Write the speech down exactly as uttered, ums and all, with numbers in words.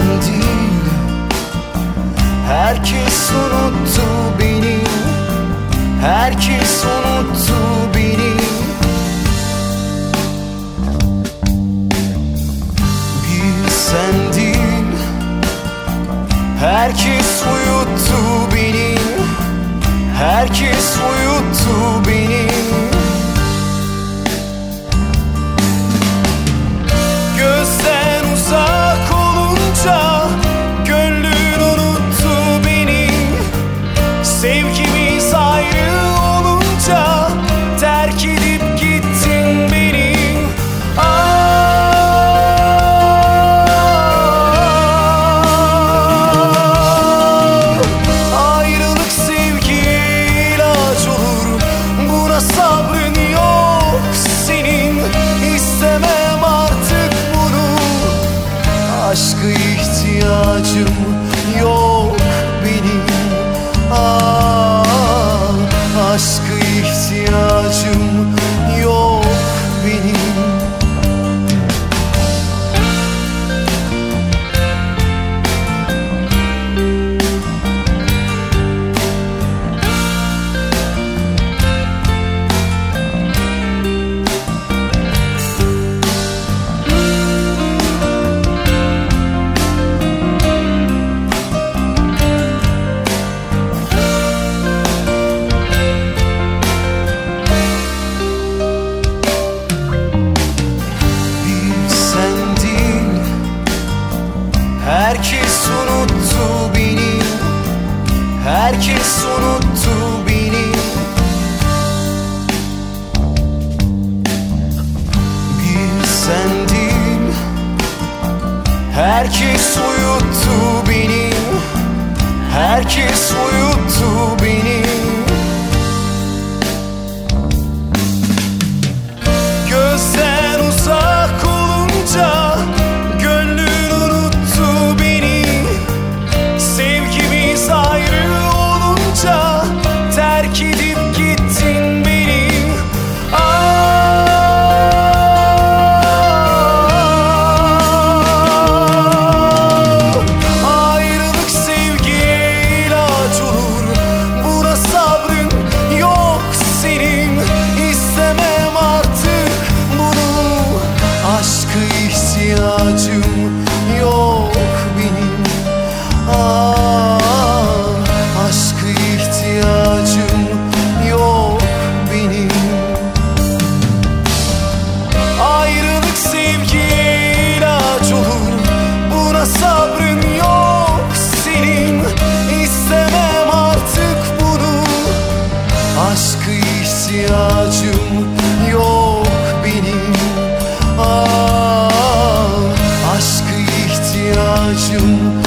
sen değil, herkes unuttu beni, herkes unuttu beni. Bir sen değil, herkes uyuttu beni, herkes uyuttu beni. Gözden uzak olunca gönlün unuttu beni. Sevgimiz ayrı olunca terk edip gittin beni. Ayrılık sevgiye ilaç olur, buna sabrın yok senin. İstemem artık bunu, aşka ihtiyacım yok benim. Ah, aşka ihtiyacım yok benim. Herkes unuttu beni, herkes unuttu beni. Bir sen değil, herkes uyuttu beni, herkes uyuttu beni. Gözden uzak olunca gönlün unuttu beni. Sevgimiz ayrı olunca terk edip gittin beni. Ah, ayrılık sevgiye ilaç olur, buna sabrın yok senin. İstemem artık bunu, aşka ihtiyacım yok benim. Ah, aşka ihtiyacım yok benim. Ayrılık sevgiye ilaç olur, buna sabrın yok senin. İstemem artık bunu, aşka ihtiyacım yok benim. Ah, aşka ihtiyacım